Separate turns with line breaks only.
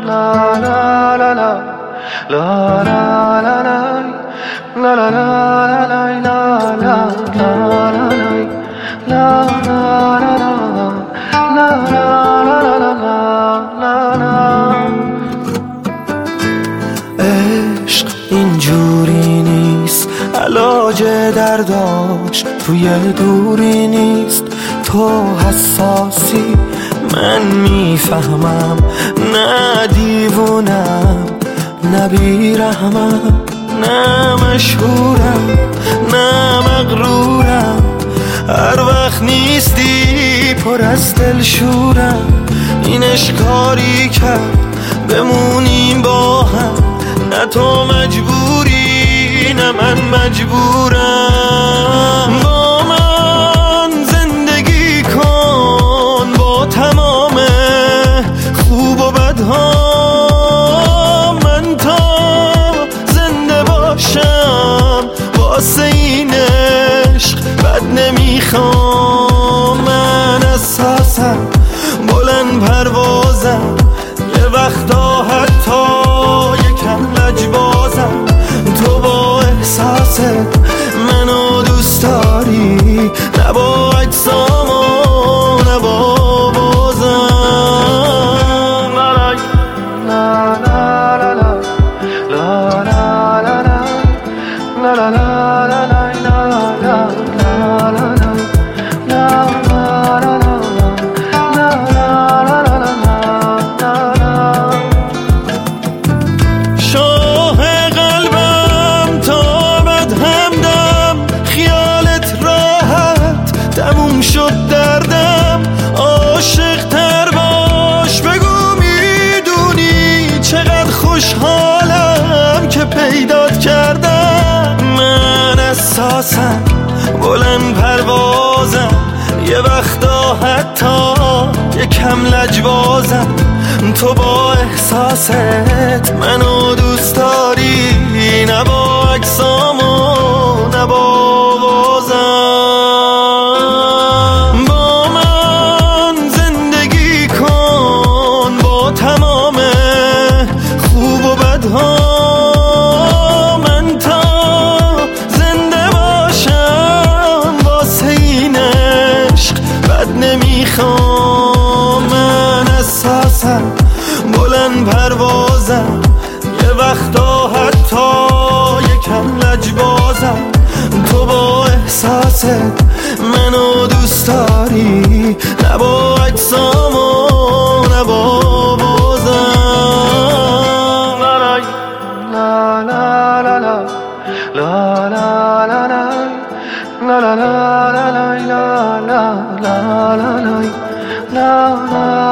عشق اینجوری نیست، علاج درداش توی دوری نیست. تو حساسی من میفهمم، نه دیوونم نه بیرحمم، نه مشهورم نه مغرورم. هر وقت نیستی پر از دلشورم. این اشکاری کرد بمونیم با هم، نه تو مجبوری نه من مجبورم. با من زندگی کن با تمام خوب و بدها، من تا زنده باشم واسه این عشق بد نمیخوام. من اساسم بلند پروازم، یه وقتا حتی یکم لجبازم. تو با احساست منو دوست داری، نه با اجسام و نه با بازم. شد دردم عاشق تر باش، بگو میدونی چقدر خوشحالم که پیدات کردم. من اساسم بلند پروازم، یه وقتا حتی یکم لجبازم. تو با احساست منو دوست داری، نه با اجسام و نه با من تا زنده باشم واسه این عشق بد نمیخوام. من اساسم بلند پروازم، یه وقتا حتی یکم لجبازم. تو با احساست منو دوست داری، نه با اجسام و نه با بازم.
La la la la la la la la la la la la la